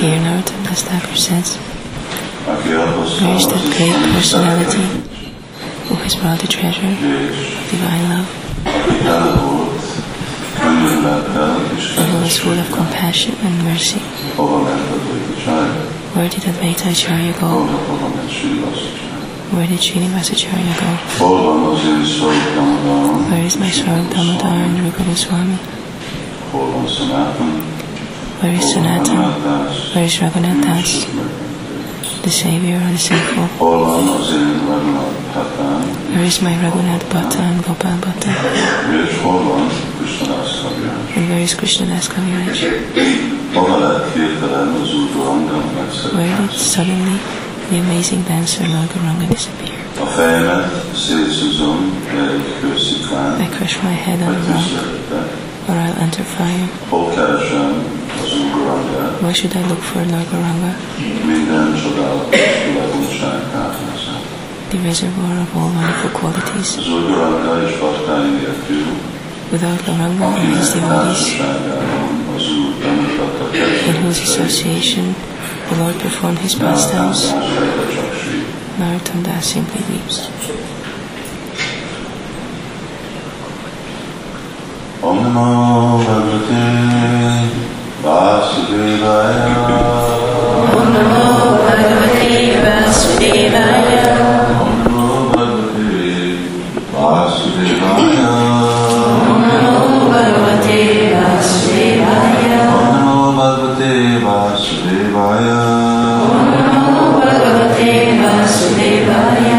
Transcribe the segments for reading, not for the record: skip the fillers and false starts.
Here Narottam Das Thakur says, where is that great personality who has brought the treasure of divine love, and who is full of compassion and mercy? Where did Advaita Acharya go? Where did Srinivasacharya go? Where is my Swarup Damodar and Rupa Goswami? Where is Sanatan? Where is Raghunath Das, the Savior of the sinful? Where is my Raghunath Bhatta and Gopal Bhatta? And where is Krishnadas Kaviraj? Where did suddenly the amazing dancer Lord Gauranga disappear? I crush my head on a rock, or I'll enter fire. Where should I look for Lord Gauranga? The reservoir of all wonderful qualities. Without Gauranga and his devotees, in whose association the Lord performed his pastimes, Narottam Das simply weeps. Om Namo Bhagavate Vasudevaya. Om Namo Bhagavate Vasudevaya. Om Namo Bhagavate Vasudevaya. Om Namo Bhagavate Vasudevaya. Om Namo Bhagavate Vasudevaya. Om Namo Bhagavate Vasudevaya.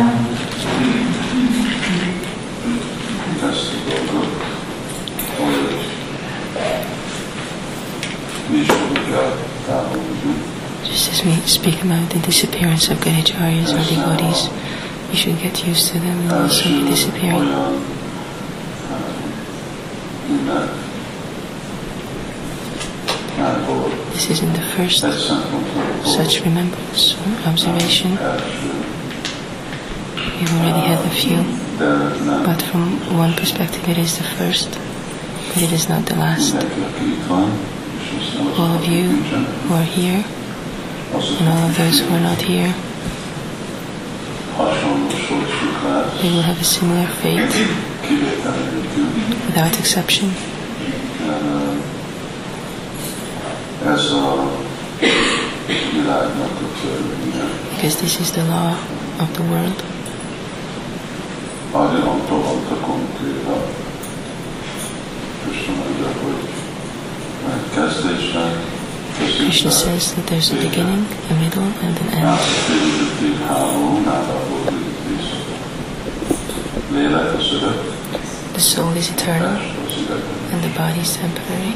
Just as we speak about the disappearance of Gadacharyas or devotees, we should get used to them and also be disappearing. This isn't the first such remembrance or observation. We've already had a few, but from one perspective it is the first, but it is not the last. All of you who are here, and all of those who are not here, they will have a similar fate, without exception. Because this is the law of the world. Krishna says that there's a beginning, a middle, and an end. The soul is eternal, and the body is temporary.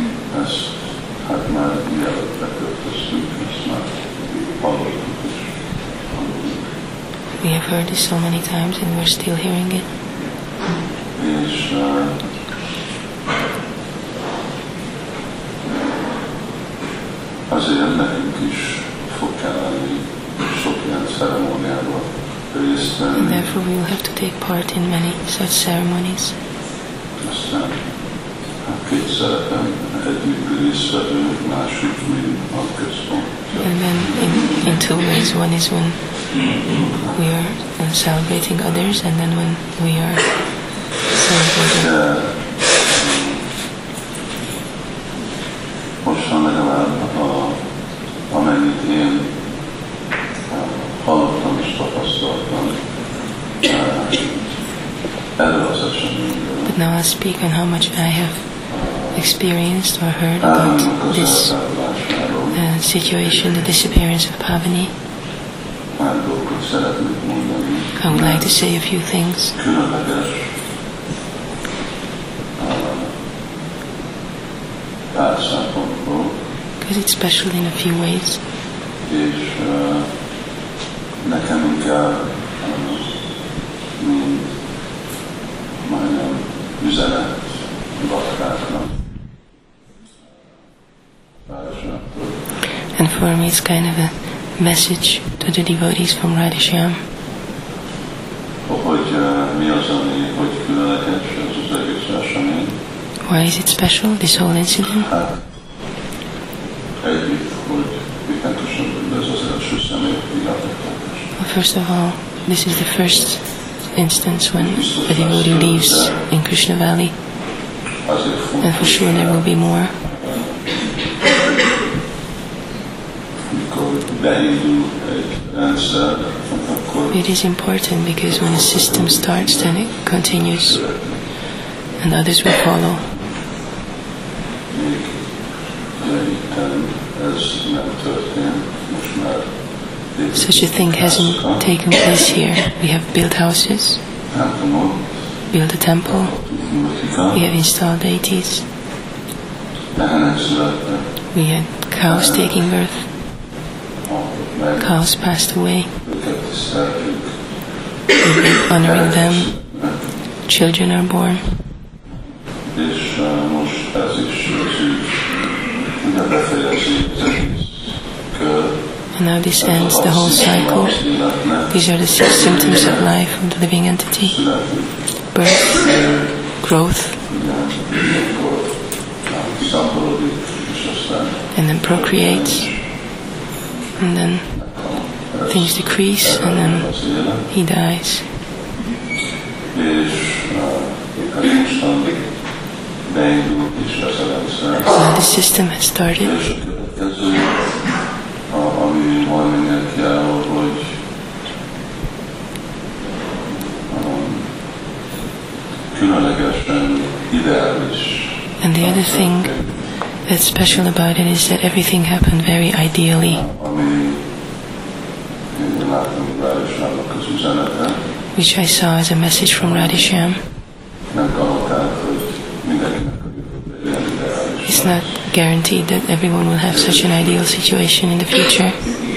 We have heard this so many times, and we're still hearing it. Azért nekünk is fog kelleni sok ilyen ceremóniába részt venni. And therefore we will have to take part in many such ceremonies. Aztán két szeretem, egyik résztvevő, másik mint a központ. And then in two ways. One is when we are celebrating others, and then when we are celebrating. Mostan legalább amennyit én hallottam és tapasztaltam erről az eseményről. But now I'll speak on how much I have experienced or heard about this situation, the disappearance of Pavani. I would like to say a few things. Because it's special in a few ways. And for me it's kind of a message to the devotees from Radhashyam. Why is it special, this whole incident? First of all, this is the first instance when a devotee leaves in Krishna Valley, and for sure there will be more. It is important because when a system starts, then it continues, and others will follow. Such a thing hasn't taken place here. We have built houses, built a temple, we have installed deities, we had cows taking birth, cows passed away, we've been honoring them, children are born. And now this ends the whole cycle. These are the 6 symptoms of life of the living entity: birth, growth, and then procreates, and then things decrease, and then he dies. Now the system has started. And the other thing that's special about it is that everything happened very ideally, which I saw as a message from Radhisham. It's not guaranteed that everyone will have such an ideal situation in the future.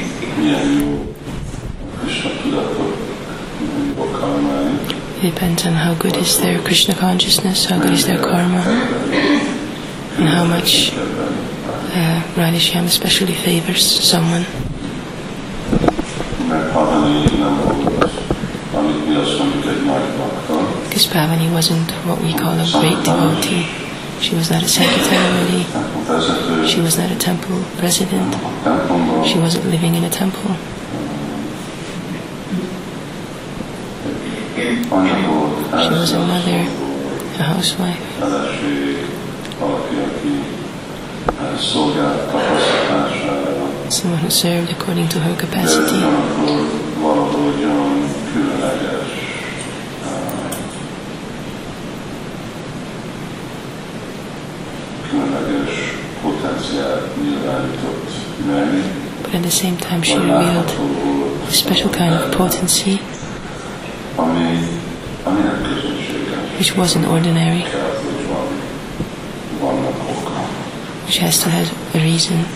It depends on how good is their Krishna consciousness, how good is their karma, and how much Radhisham especially favors someone. Because Pavani wasn't what we call a great devotee. She was not a secretary, she was not a temple president, she wasn't living in a temple. She was a mother, a housewife. Someone who served according to her capacity. But at the same time she revealed a special kind of potency which wasn't ordinary, which has to have a reason.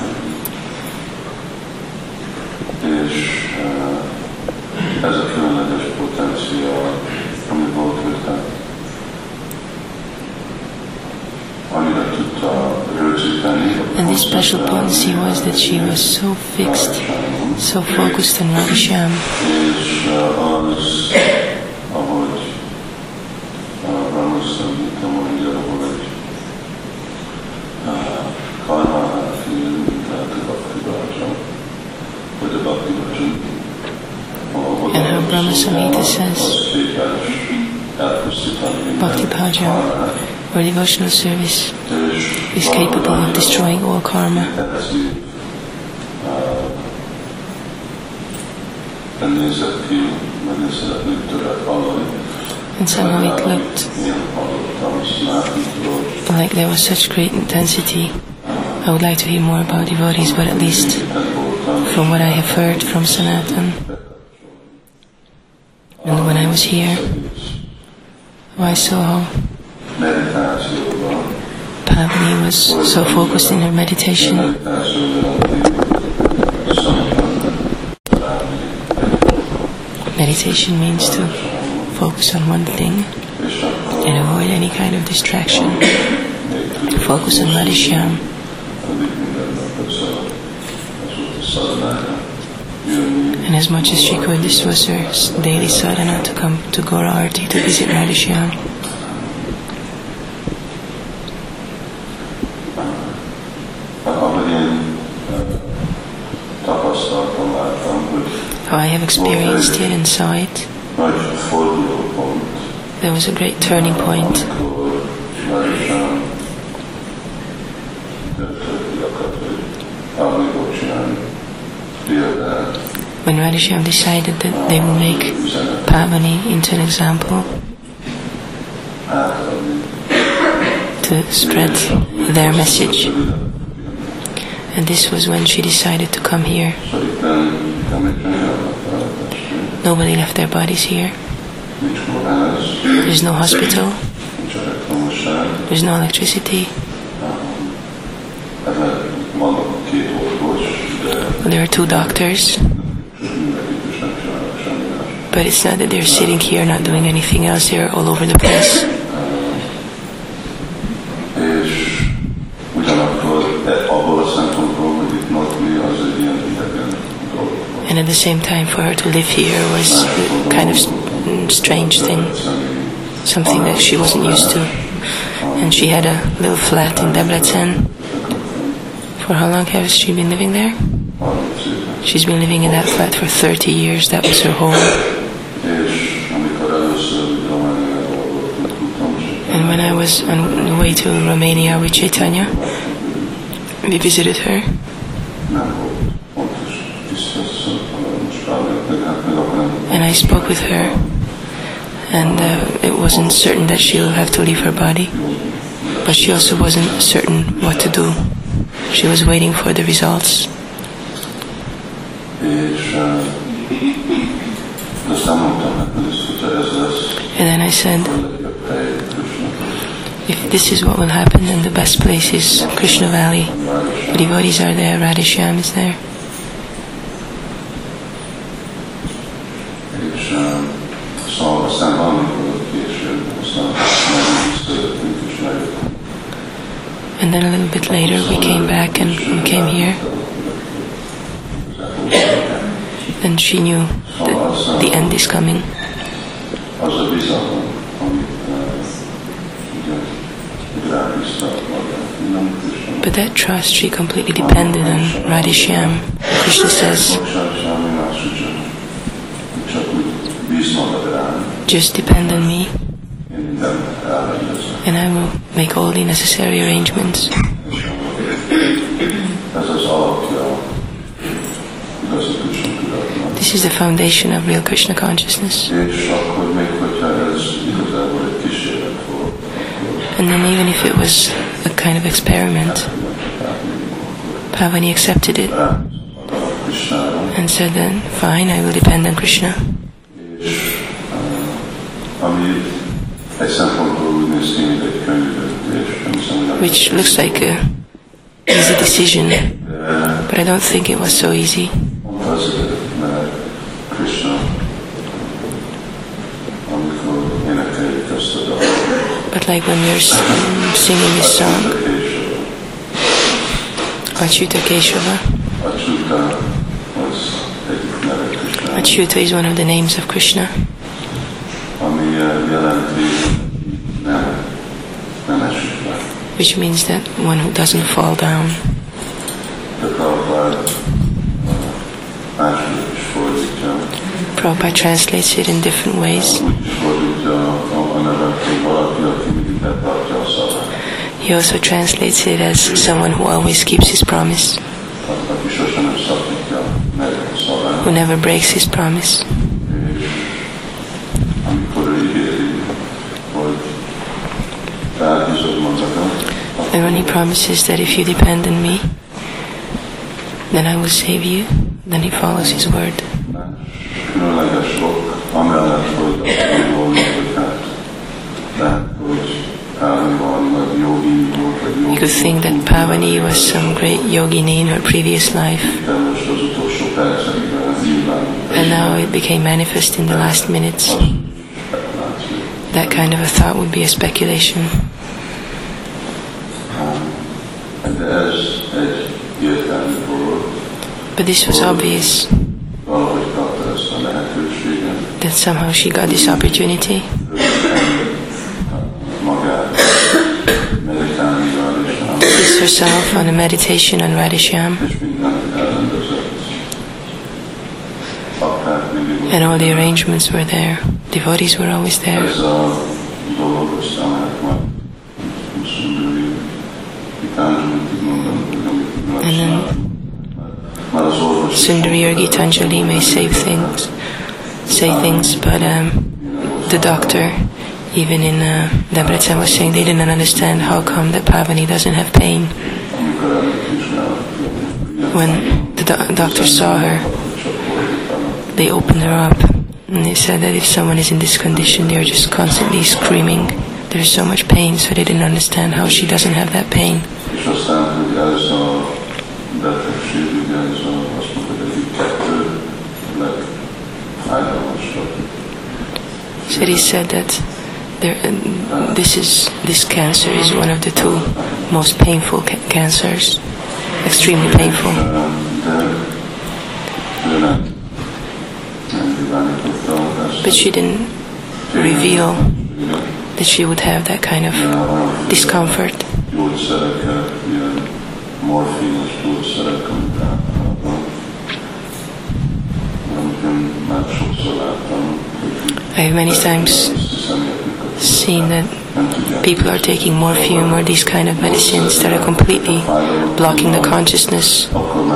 And this special potency was that she was so fixed, so focused on Radhisham, and how Brahma Samhita says Bhakti Bhajam, or devotional service, is capable of destroying all karma. And somehow it looked like there was such great intensity. I would like to hear more about devotees, but at least from what I have heard from Sanatan, and when I was here, I saw how Pavani was so focused in her meditation. Meditation means to focus on one thing and avoid any kind of distraction. Focus on Radhisham. And as much as she could, this was her daily sadhana, to come to Gaura Arti to visit Radhisham. how I have experienced it and saw it. Nagy fordulópont, There was a great turning point amikor Radishyam döntött akadt, hogy Pavaniból csinálni példát, when Radhishyam decided that they would make Pavani into an example átadni. to spread their message. And this was when she decided to come here. Szóval itt nem egy csinálnak, Nobody left their bodies here. nincs kórház, There's no hospital. nincs elektromosság, There's no electricity. ezzel vannak két orvos, de There are 2 doctors. mindenkit is nem csinálnak semmi más. But it's not that they're sitting here not doing anything else. They're all over the place. És ugyanakkor abból a szempontból, hogy itt lakni, az egy ilyen idegen dolog. And at the same time, for her to live here was a kind of strange thing. Something that she wasn't used to. And she had a little flat in Debrecen. For how long has she been living there? 30 éve. She's been living in that flat for 30 years. That was her home. És amikor először Romániában voltunk, tudtam, hogy And when I was on the way to Romania with Chaitanya, we visited her. nem volt pontos tisztázat, most rájöttek, hát meg akkor nem. And I spoke with her. And it wasn't certain that she'll have to leave her body. But she also wasn't certain what to do. She was waiting for the results. És aztán mondtam neki, hogy ez lesz, And then I said, a legjobb hely Krishna. if this is what will happen, then the best place is Krishna Valley. The devotees are there, Radhishyam is there. És szóval aztán valamikor később, aztán megszerettünk és megjöttünk. And then a little bit later we came back and came here. And she knew that the end is coming. Az a bizalom, amit ugye rábízta magát, nem Krishna. But that trust, she completely depended on Radhishyam. Krishna says, Semmi más csak úgy bíz magad rám, just depend on me én mindent elrendezem. and I will make all the necessary arrangements. Ez az alapja igazi Krishna tudatnak. This is the foundation of real Krishna consciousness. És akkor még, hogyha ez igazából egy kísérlet volt, And then even if it was a kind of experiment, Pavani accepted it Krishnára, and said then, fine, I will depend on Krishna. és ami egy szempontból úgy néz ki, mint egy könyvdöntés, nem hiszem, hogy Which looks like a easy decision, but I don't think it was so easy. azért, mert Krishna, amikor énekeljük ezt a dalt, But like when we're singing this song, Achyuta Keshava. Achyuta az egyik neve Krishna, Achyuta is one of the names of Krishna, ami jelenti nem esik le. which means that one who doesn't fall down. De Prabhupád máshogy is fordítja. Prabhupada translates it in different ways. Úgy is fordítja a nevet, hogy valaki, aki mindig betartja a szavát. He also translates it as someone who always keeps his promise, Aki sosem nem szakítja meg a szavát. who never breaks his promise. És amikor ő ígéri, hogy rábízod magadat, And when he promises that if you depend on me, then I will save you, then he follows his word. különleges sok, amellett, hogy jól hogy hát, hogy Pavani vagy jogi volt, vagy You could think that Pavani was some great yogini in her previous life, de most az utolsó percekben nyilván and now it became manifest in the last minutes. That kind of a thought would be a speculation. de ez egy értelmű dolog, But this was obvious, valahogy kapta ezt a lehetőséget, that somehow she got this opportunity magát meditálni rá, to place herself on a meditation on Radhishyam, és mindent elrendezett. Akár And all the arrangements were there. Devotees were always there. Ez a dolog aztán lehet majd 24 év Gitanjali-ig mondani, hogy amit csinálunk. Már az orvos Sundari or Gitanjali may say things, but the doctor, even in Debrecen, was saying they didn't understand how come that Pavani doesn't have pain. When the doctor saw her, they opened her up, and they said that if someone is in this condition, they are just constantly screaming. There's so much pain, so they didn't understand how she doesn't have that pain. És aztán, hogy ez a betegség, ugye ez azt mondta, hogy egyik kettő legfájdalmasabb. So he said that this cancer is one of the two most painful cancers, extremely painful. But she didn't reveal that she would have that kind of discomfort. I have many times seen that people are taking morphine or these kind of medicines that are completely blocking the consciousness.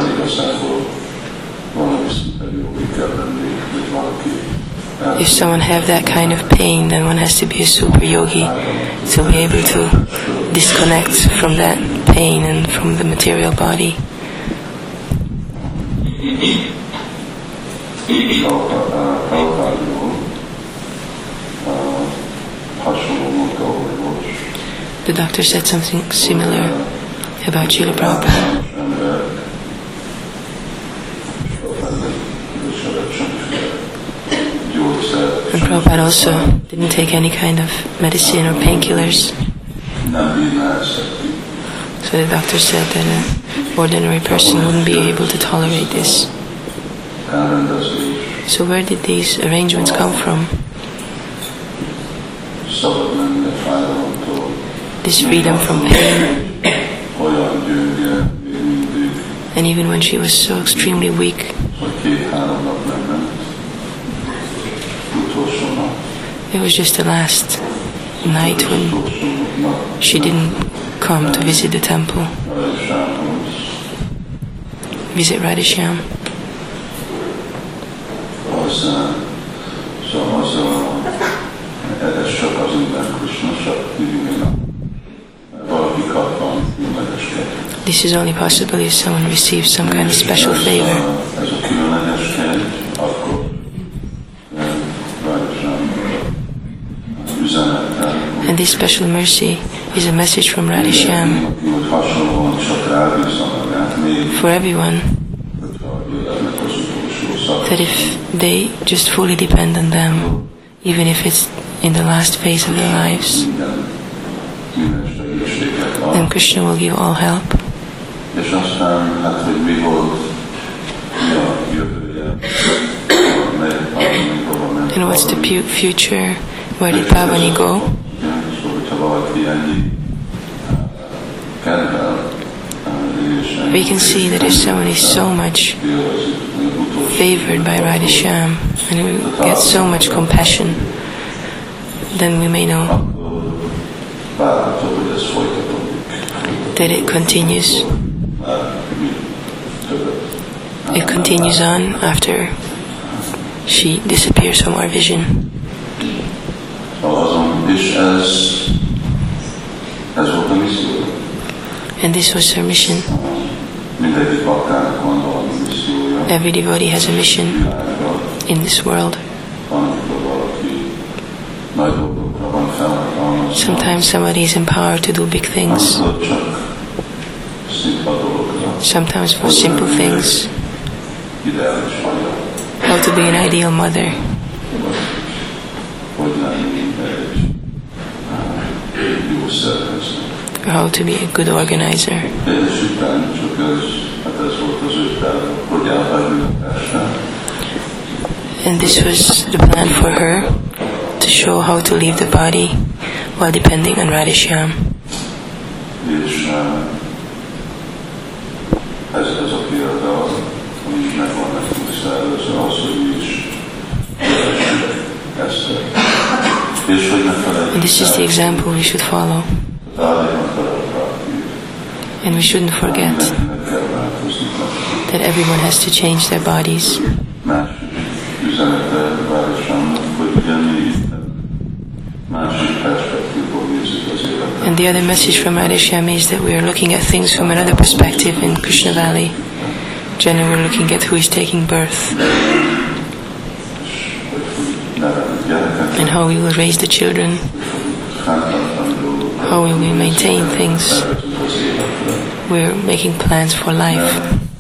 If someone have that kind of pain, then one has to be a super yogi to be able to disconnect from that pain and from the material body. The doctor said something similar about Srila Prabhupada. And Prabhupada also didn't take any kind of medicine or painkillers. So the doctor said that an ordinary person wouldn't be able to tolerate this. So where did these arrangements come from? This freedom from pain. And even when she was so extremely weak, it was just the last night when she didn't come to visit the temple, visit Radhishyam. This is only possible if someone receives some kind of special favor. And this special mercy is a message from Radhishyam for everyone, that if they just fully depend on them, even if it's in the last phase of their lives, then Krishna will give all help. And what's the future? Where did Pavani go? We can see that if someone is so much favored by Radhishyam and we get so much compassion, then we may know that it continues. It continues on after she disappears from our vision. And this was her mission. Every devotee has a mission in this world. Sometimes somebody is empowered to do big things. Sometimes for simple things. How to be an ideal mother. Or how to be a good organizer. And this was the plan for her, to show how to leave the body while depending on Radhishyam. And this is the example we should follow. And we shouldn't forget that everyone has to change their bodies. And the other message from Radheshyam is that we are looking at things from another perspective in Krishna Valley. Generally, we're looking at who is taking birth and how we will raise the children, how we will maintain things. We're making plans for life.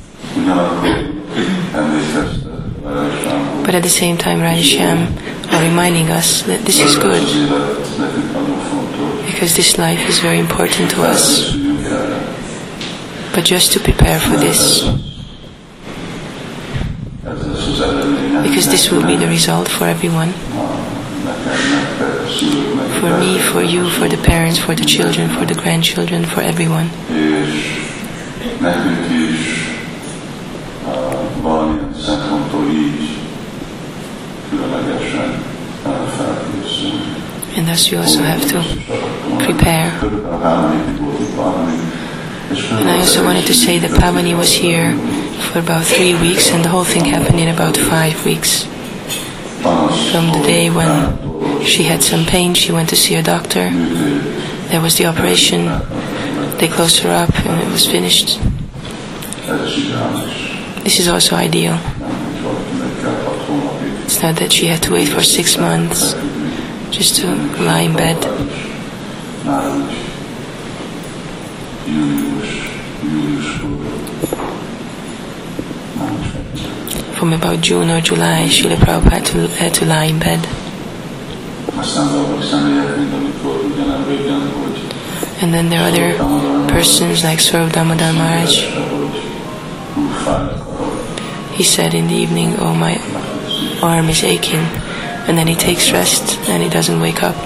But at the same time, Radheshyam are reminding us that this is good, because this life is very important to us. But just to prepare for this, because this will be the result for everyone. For me, for you, for the parents, for the children, for the grandchildren, for everyone. And thus you also have to prepare. And I also wanted to say that Pavani was here for about 3 weeks, and the whole thing happened in about 5 weeks. From the day when she had some pain, she went to see a doctor. There was the operation. They closed her up and it was finished. This is also ideal. It's not that she had to wait for 6 months just to lie in bed. From about June or July, Srila Prabhupada had to lie in bed. And then there are other persons like Swarup Damodar Maharaj. He said in the evening, "Oh, my arm is aching," and then he takes rest and he doesn't wake up.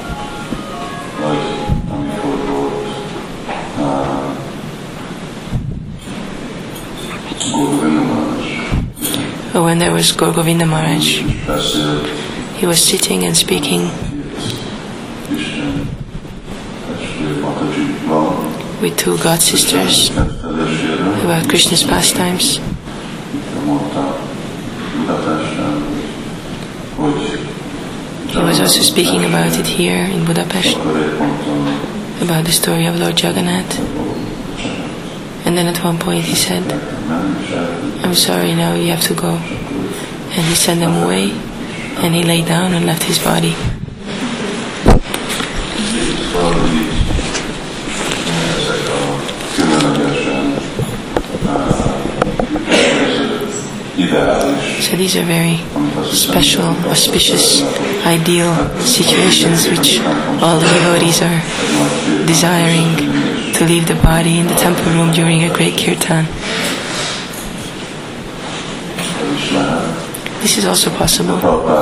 But when there was Gaur Govinda Maharaj, he was sitting and speaking with 2 god sisters about Krishna's pastimes. He was also speaking about it here in Budapest, about the story of Lord Jagannath. And then at one point he said, "I'm sorry, now you have to go." And he sent them away, and he lay down and left his body. So these are very special, auspicious, ideal situations which all the devotees are desiring, to leave the body in the temple room during a great kirtan. This is also possible.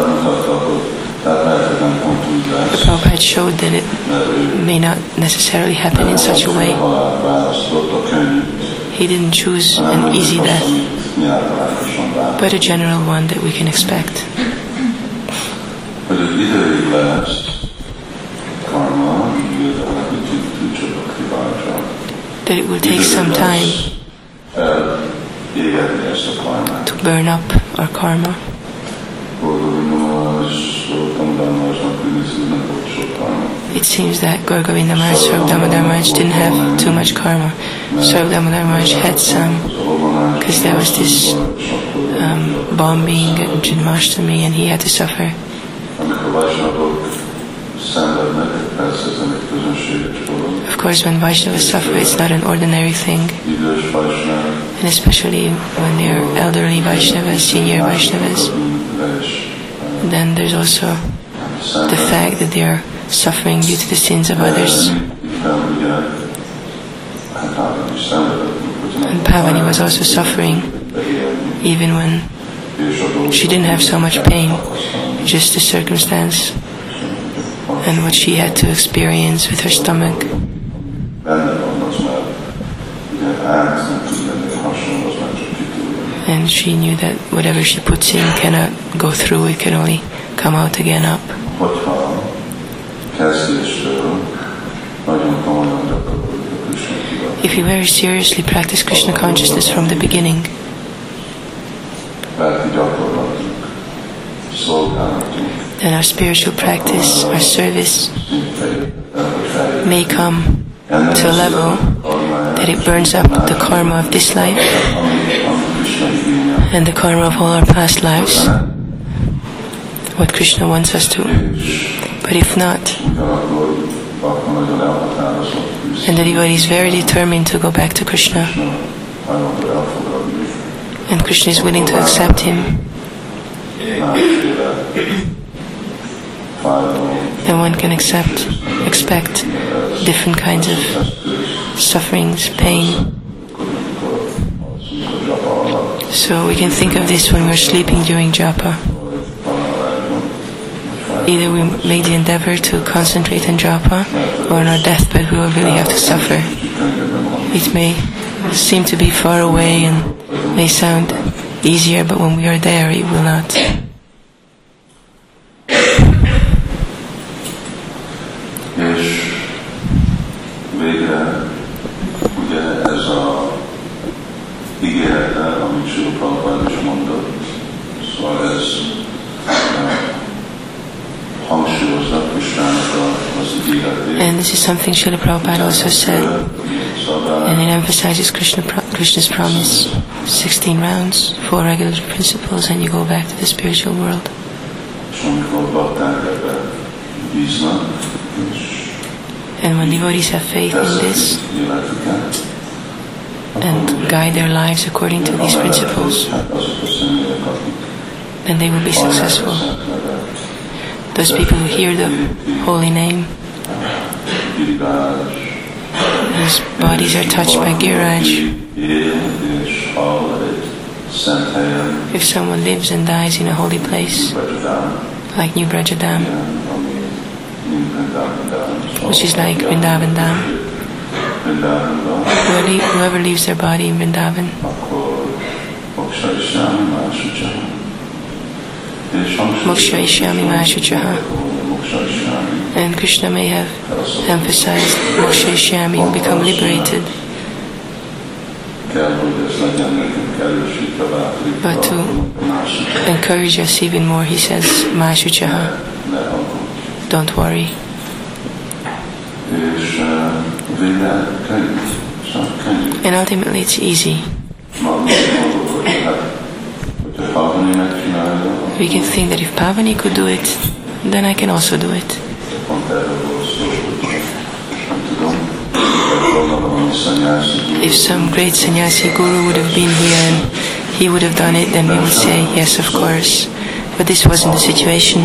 The Prabhupada showed that it may not necessarily happen in such a way. He didn't choose an easy death, but a general one that we can expect. That it will take some time to burn up our karma. It seems that Gaur Govinda Maharaj, Swarup Damodar Maharaj didn't have too much karma. Swarup Damodar Maharaj had some, because there was this bombing at Janmashtami and he had to suffer. Of course, when Vaishnavas suffer, it's not an ordinary thing. And especially when they are elderly Vaishnavas, senior Vaishnavas. Then there's also the fact that they are suffering due to the sins of others. And Pavani was also suffering, even when she didn't have so much pain, just the circumstance and what she had to experience with her stomach. And she knew that whatever she puts in cannot go through, it can only come out again up. hogyha kezdéstől nagyon komolyan gyakoroljuk a Krishna tudatot. If we very seriously practice Krishna consciousness from the beginning, then our spiritual practice, our service may come to a level that it burns up the karma of this life and the karma of all our past lives, what Krishna wants us to. But if not, and the devotee is very determined to go back to Krishna, and Krishna is willing to accept him, then one can expect different kinds of sufferings, pain. So we can think of this when we're sleeping during japa. Either we make the endeavor to concentrate on japa, or on our deathbed we will really have to suffer. It may seem to be far away and may sound easier, but when we are there it will not. És végre ugye ez a ígérete, amit Srila Prabhupád is mondott, szóval ez hangsúlyozza Krishnának az ígéretét. And this is something Srila Prabhupada also said, and it emphasizes Krishna's promise: 16 rounds, 4 regular principles, and you go back to the spiritual world. És amikor bakták ebbe bíznak, and when devotees have faith in this and guide their lives according to these principles, then they will be successful. Those people who hear the holy name, whose bodies are touched by Giriraj. If someone lives and dies in a holy place, like New Brajadam, which is like Vrindavan Dham, whoever leaves their body in Vrindavan, Moksha Ishyami Mahashuchaha. And Krishna may have emphasized Moksha Ishyami, will become liberated. But to encourage us even more, he says, Mahashuchaha, don't worry. And ultimately it's easy. We can think that if Pavani could do it, then I can also do it. If some great sannyasi guru would have been here and he would have done it, then we would say, yes, of course. But this wasn't the situation.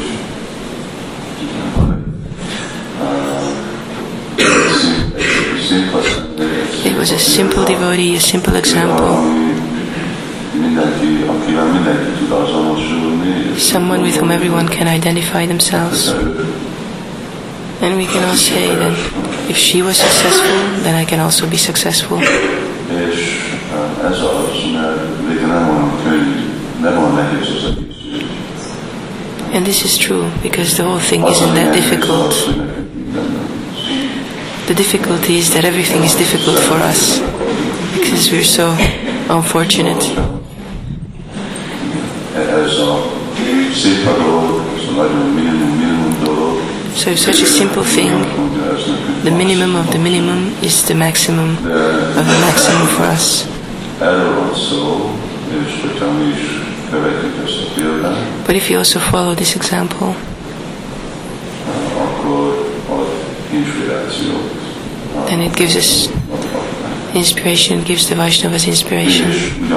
It was a simple devotee, a simple example. Someone with whom everyone can identify themselves. And we can all say that if she was successful, then I can also be successful. And this is true, because the whole thing isn't that difficult. The difficulty is that everything is difficult for us, because we're so unfortunate. So if such a simple thing, the minimum of the minimum is the maximum of the maximum for us. But if you also follow this example, then it gives us inspiration, it gives the Vaishnavas inspiration.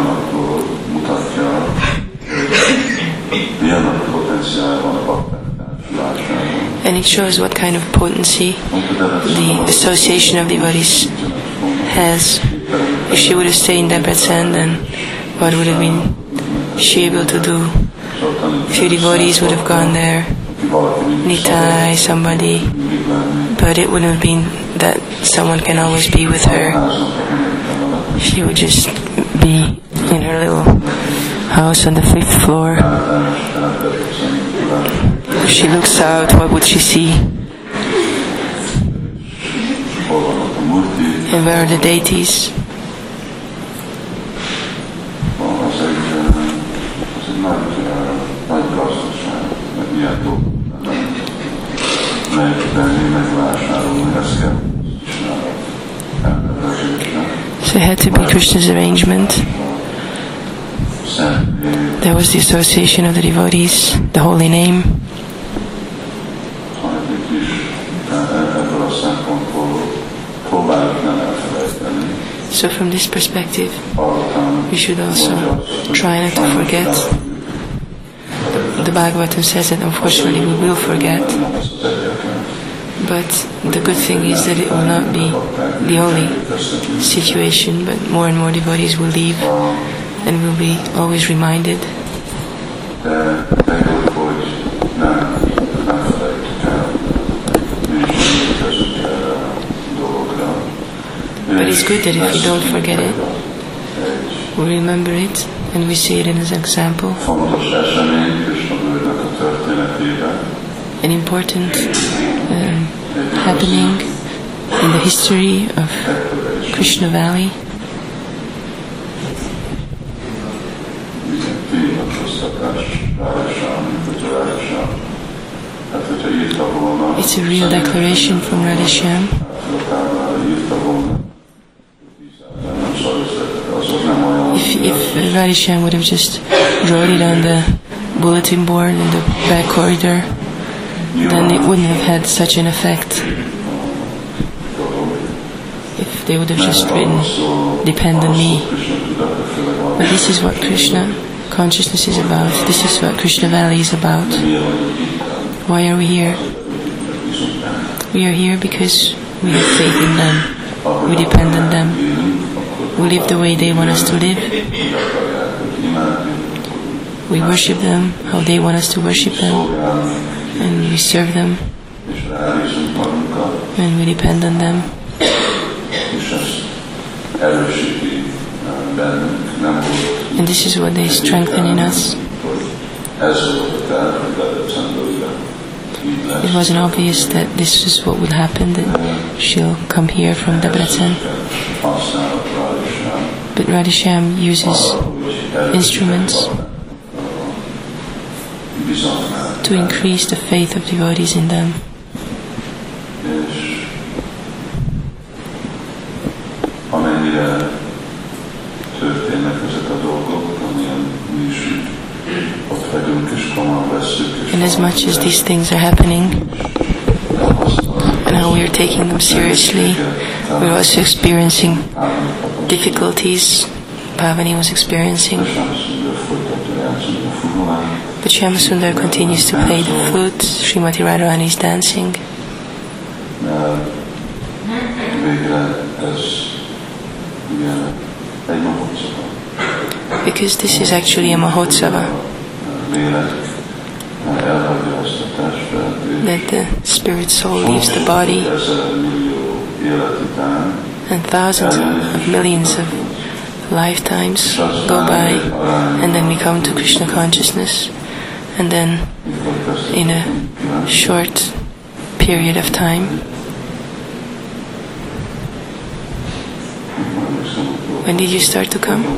And it shows what kind of potency the association of devotees has. If she would have stayed in Debrecen, then what would have been she able to do? A few devotees would have gone there, Nitai, somebody, but it wouldn't have been that someone can always be with her. She would just be in her little house on the 5th floor. if she looks out, what would she see? And where are the deities? So it had to be Krishna's arrangement. There was the association of the devotees, the holy name. So from this perspective, we should also try not to forget. The Bhagavatam says that unfortunately we will forget. But the good thing is that it will not be the only situation, but more and more devotees will leave and will be always reminded. But it's good that if we don't forget it, we remember it and we see it as an example. An important happening in the history of Krishna Valley. It's a real declaration from Radheshyam. If Radheshyam would have just wrote it on the bulletin board in the back corridor, then it wouldn't have had such an effect. If they would have just written, "Depend on me." But this is what Krishna consciousness is about. This is what Krishna Valley is about. Why are we here? We are here because we have faith in them. We depend on them. We live the way they want us to live. We worship them how they want us to worship them. And we serve them. And we depend on them. And this is what they strengthen in us. It wasn't obvious that this is what would happen, that she'll come here from Debrecen. But Radheshyam uses instruments to increase the faith of devotees in them. And as much as these things are happening, and how we are taking them seriously, we're also experiencing difficulties. Pavani was experiencing. But Shyamasundar continues to play the flute. Srimati Radharani is dancing. Because this is actually a Mahotsava. That the spirit soul leaves the body, and thousands of millions of lifetimes go by, and then we come to Krishna consciousness, and then in a short period of time, when did you start to come?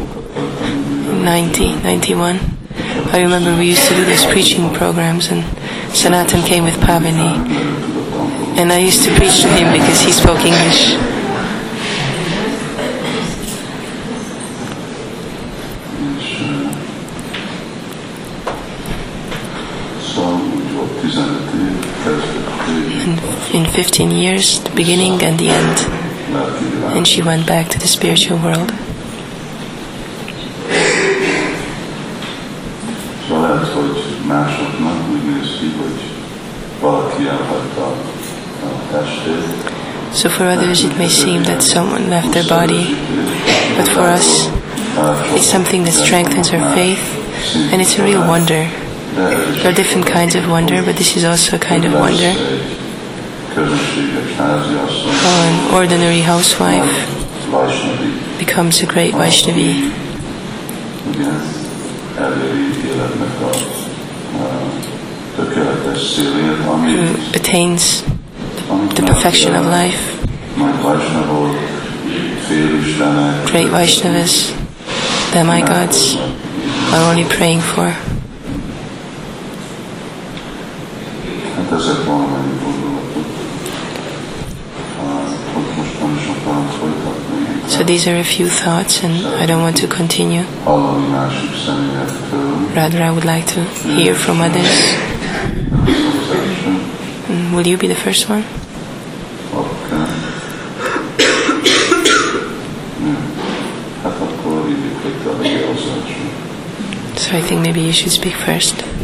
91. I remember we used to do those preaching programs, and Sanatan came with Pavani, and I used to preach to him because he spoke English. And in 15 years, the beginning and the end, and she went back to the spiritual world. So for others it may seem that someone left their body, but for us it's something that strengthens our faith, and it's a real wonder. There are different kinds of wonder, but this is also a kind of wonder. How an ordinary housewife becomes a great Vaishnavi. célért, ami who attains the perfection of life. Majd Vaisnavok, félistenek, Great Vaishnavas, demigods, are only praying for. Hát ezek valamennyi gondolatok. Hogy most nem is akarom folytatni. So these are a few thoughts, and I don't want to continue. Hallani másik személyektől. Rather, I would like to hear from others. Will you be the first one? Okay. Hát akkor hívjuk, hogy te legyél az első. So I think maybe you should speak first.